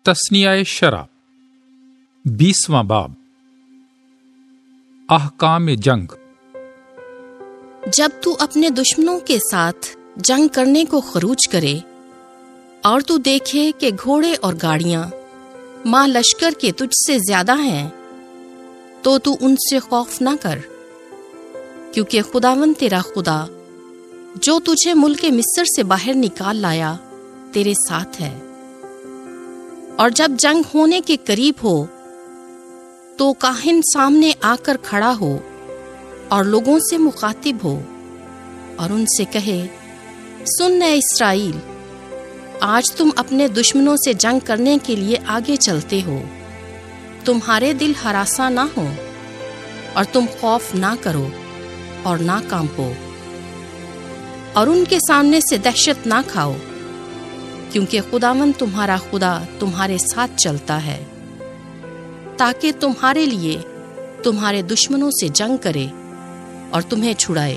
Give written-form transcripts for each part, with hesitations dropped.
تثنیہ شرع 20واں باب احکام جنگ۔ جب تو اپنے دشمنوں کے ساتھ جنگ کرنے کو خروج کرے اور تو دیکھے کہ گھوڑے اور گاڑیاں ماں لشکر کے تجھ سے زیادہ ہیں تو ان سے خوف نہ کر، کیونکہ خداوند تیرا خدا جو تجھے ملک مصر سے باہر نکال لایا تیرے ساتھ ہے۔ اور جب جنگ ہونے کے قریب ہو تو کاہن سامنے آ کر کھڑا ہو اور لوگوں سے مخاطب ہو اور ان سے کہے، سن اے اسرائیل، آج تم اپنے دشمنوں سے جنگ کرنے کے لیے آگے چلتے ہو، تمہارے دل ہراساں نہ ہو اور تم خوف نہ کرو اور نہ کانپو اور ان کے سامنے سے دہشت نہ کھاؤ، کیونکہ خداوند تمہارا خدا تمہارے ساتھ چلتا ہے تاکہ تمہارے لیے تمہارے دشمنوں سے جنگ کرے اور تمہیں چھڑائے۔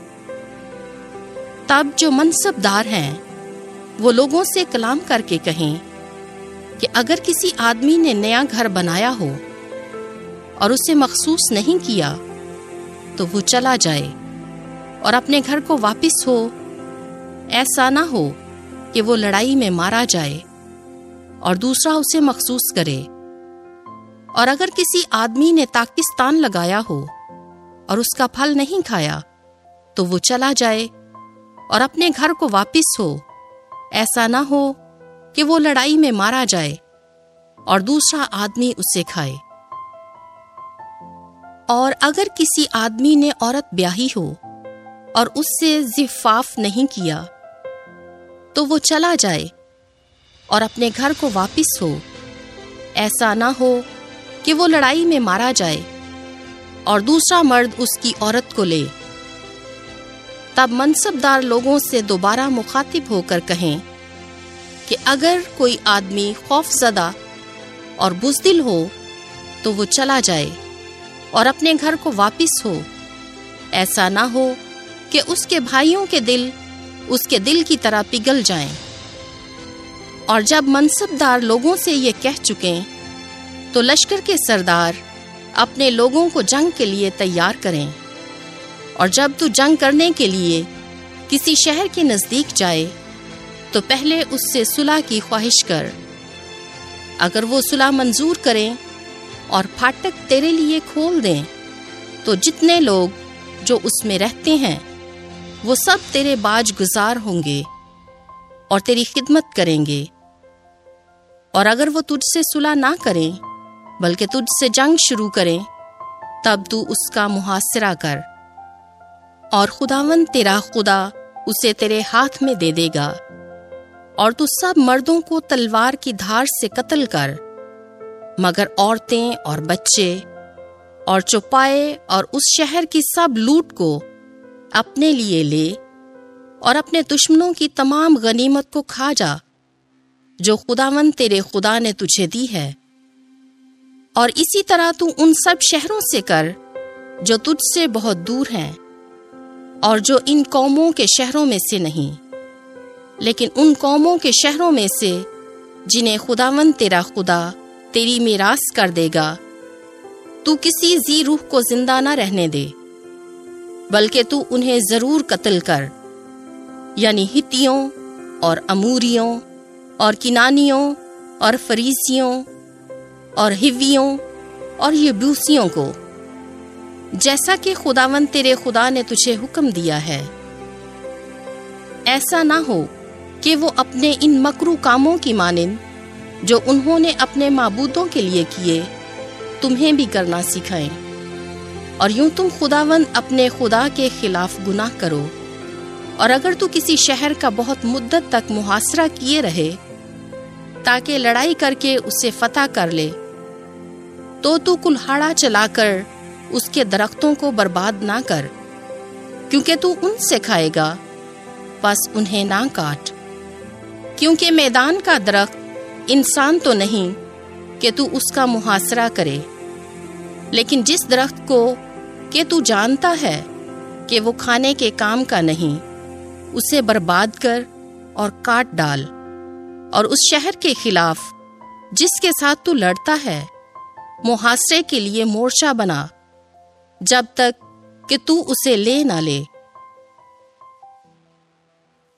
تب جو منصب دار ہیں وہ لوگوں سے کلام کر کے کہیں کہ اگر کسی آدمی نے نیا گھر بنایا ہو اور اسے مخصوص نہیں کیا تو وہ چلا جائے اور اپنے گھر کو واپس ہو، ایسا نہ ہو کہ وہ لڑائی میں مارا جائے اور دوسرا اسے مخصوص کرے۔ اور اگر کسی آدمی نے تاکستان لگایا ہو اور اس کا پھل نہیں کھایا تو وہ چلا جائے اور اپنے گھر کو واپس ہو، ایسا نہ ہو کہ وہ لڑائی میں مارا جائے اور دوسرا آدمی اسے کھائے۔ اور اگر کسی آدمی نے عورت بیاہی ہو اور اس سے زفاف نہیں کیا تو وہ چلا جائے اور اپنے گھر کو واپس ہو، ایسا نہ ہو کہ وہ لڑائی میں مارا جائے اور دوسرا مرد اس کی عورت کو لے۔ تب منصب دار لوگوں سے دوبارہ مخاطب ہو کر کہیں کہ اگر کوئی آدمی خوف زدہ اور بزدل ہو تو وہ چلا جائے اور اپنے گھر کو واپس ہو، ایسا نہ ہو کہ اس کے بھائیوں کے دل اس کے دل کی طرح پگھل جائیں۔ اور جب منصب دار لوگوں سے یہ کہہ چکیں تو لشکر کے سردار اپنے لوگوں کو جنگ کے لیے تیار کریں، اور جب تو جنگ کرنے کے لیے کسی شہر کے نزدیک جائے تو پہلے اس سے صلح کی خواہش کر۔ اگر وہ صلح منظور کریں اور پھاٹک تیرے لیے کھول دیں تو جتنے لوگ جو اس میں رہتے ہیں وہ سب تیرے باج گزار ہوں گے اور تیری خدمت کریں گے۔ اور اگر وہ تجھ سے صلح نہ کریں بلکہ تجھ سے جنگ شروع کریں تب تو اس کا محاصرہ کر، اور خداوند تیرا خدا اسے تیرے ہاتھ میں دے دے گا، اور تو سب مردوں کو تلوار کی دھار سے قتل کر، مگر عورتیں اور بچے اور چوپائے اور اس شہر کی سب لوٹ کو اپنے لیے لے، اور اپنے دشمنوں کی تمام غنیمت کو کھا جا جو خداوند تیرے خدا نے تجھے دی ہے۔ اور اسی طرح تو ان سب شہروں سے کر جو تجھ سے بہت دور ہیں اور جو ان قوموں کے شہروں میں سے نہیں، لیکن ان قوموں کے شہروں میں سے جنہیں خداوند تیرا خدا تیری میراث کر دے گا، تو کسی ذی روح کو زندہ نہ رہنے دے، بلکہ تو انہیں ضرور قتل کر، یعنی ہتیوں اور اموریوں اور کنانیوں اور فریزیوں اور ہویوں اور یبوسیوں کو، جیسا کہ خداوند تیرے خدا نے تجھے حکم دیا ہے۔ ایسا نہ ہو کہ وہ اپنے ان مکرو کاموں کی مانند جو انہوں نے اپنے معبودوں کے لیے کیے تمہیں بھی کرنا سکھائیں، اور یوں تم خداوند اپنے خدا کے خلاف گناہ کرو۔ اور اگر تو کسی شہر کا بہت مدت تک محاصرہ کیے رہے تاکہ لڑائی کر کے اسے فتح کر لے تو کلہاڑا چلا کر اس کے درختوں کو برباد نہ کر، کیونکہ تو ان سے کھائے گا، بس انہیں نہ کاٹ، کیونکہ میدان کا درخت انسان تو نہیں کہ تو اس کا محاصرہ کرے، لیکن جس درخت کو کہ تو جانتا ہے کہ وہ کھانے کے کام کا نہیں، اسے برباد کر اور کاٹ ڈال، اور اس شہر کے خلاف جس کے ساتھ تو لڑتا ہے محاصرے کے لیے مورچہ بنا، جب تک کہ تو اسے لے نہ لے۔